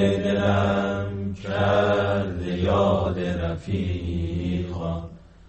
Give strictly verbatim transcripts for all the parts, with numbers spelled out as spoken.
دلم کرده یاد رفیقان،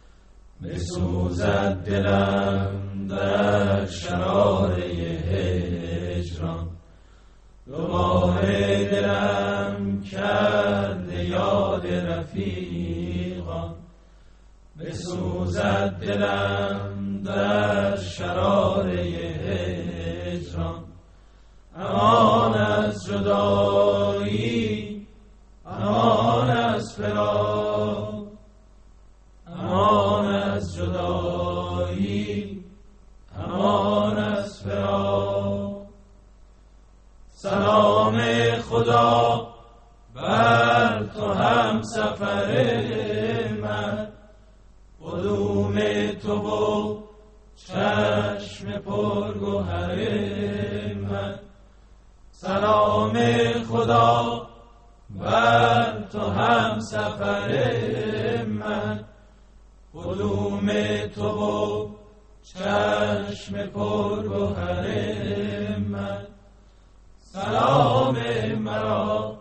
بسوزد دلم در شراره هجران. دو ماه دلم کرده یاد رفیقان، بسوزد دلم در شراره هجران. امان از جدایی، امان از فراق، امان از جدایی، امان از فراق. سلام خدا بر تو هم سفر من، قدوم تو و چشم پرگوهر من. سلام خدا بر تو هم سفر من، قدوم تو و چشم پرگوهر من. سلام مرا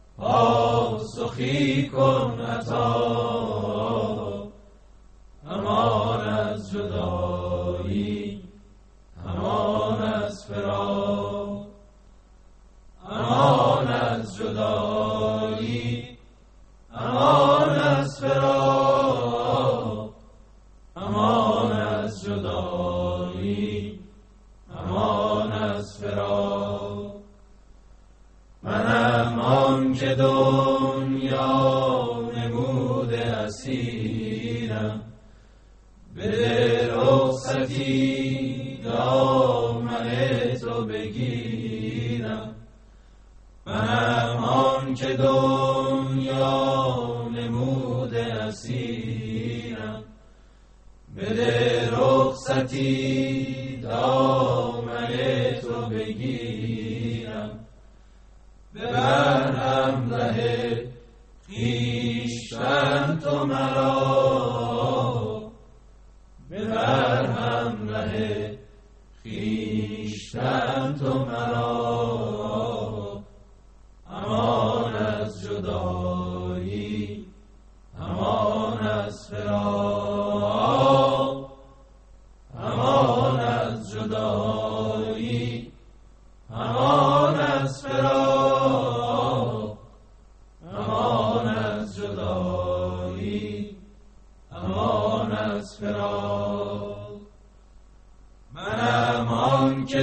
پاسخی کن عطا، امان از جدایی، امان از فراق، امان از جدایی، امان از فراق، امان از جدایی، امان از فراق. منم آن که دنیا نموده اسیرم، بده رخصتی دامن تو بگیرم. منم آن که دنیا نموده اسیرم، بده رخصتی دامن تو بگیرم. ببر همراه خویشتن تو مرا، ببر همراه خویشتن تو مرا. امان از جدایی، امان از فراق، امان از جدایی، امان از فراق، امان از جدایی، امان از فراق. منم آن که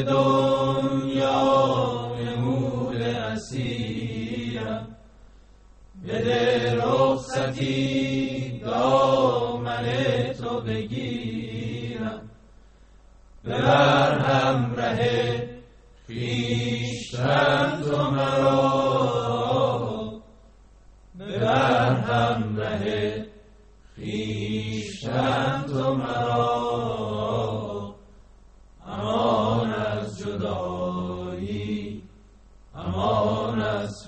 دنیا نموده اسیرم، بده رخصتی دامن تو بگیرم. ببر همراه خویشتن تو مرا، ببر همراه خویشتن تو مرا. امان از جدایی، امان از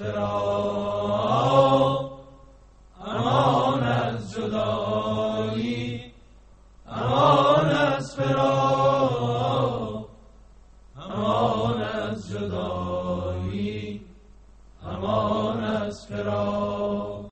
فراق، امان از جدایی، امان از فراق، امان از جدایی، امان از فراق.